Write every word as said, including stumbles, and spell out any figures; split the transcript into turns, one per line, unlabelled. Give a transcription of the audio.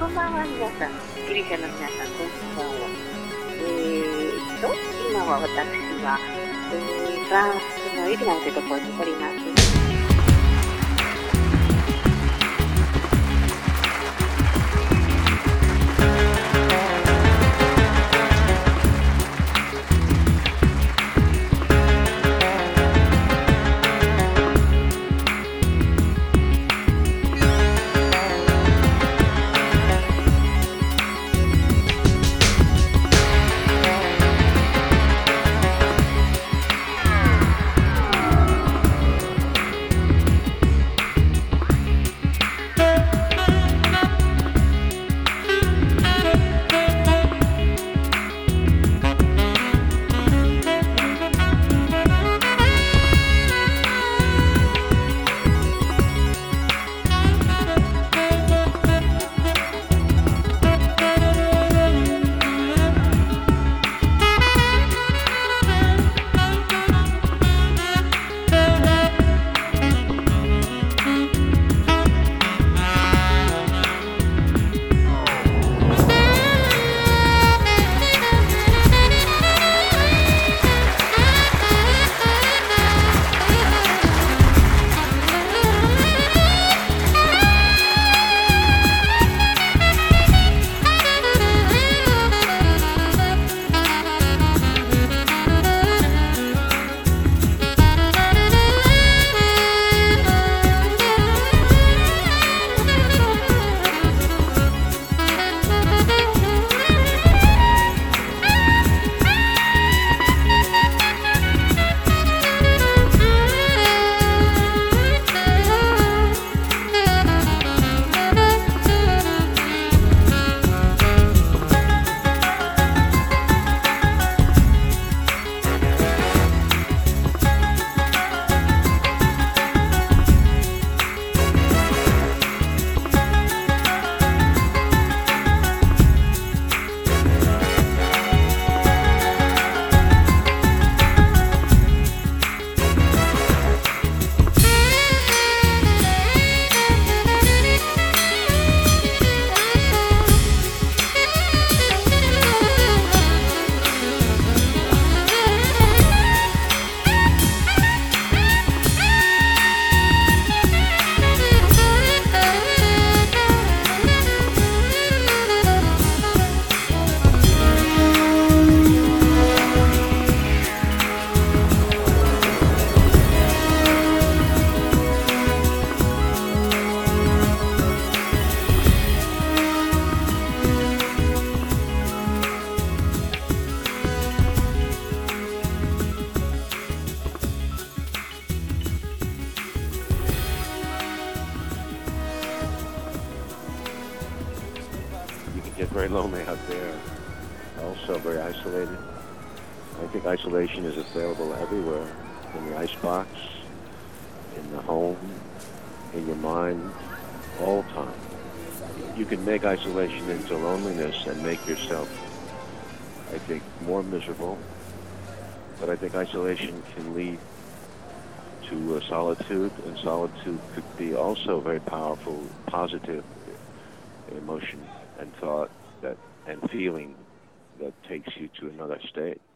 こんばんは皆さん、ギリシャの皆さん、こんばんは。えーと、今は私は、えー、フランスのエビナンというところにおります。
Get very lonely out there, also very isolated. I think isolation is available everywhere, in the icebox, in the home, in your mind, all the time. You can make isolation into loneliness and make yourself, I think, more miserable, but I think isolation can lead to uh, solitude, and solitude could be also a very powerful, positive emotion and thought that and feeling that takes you to another state.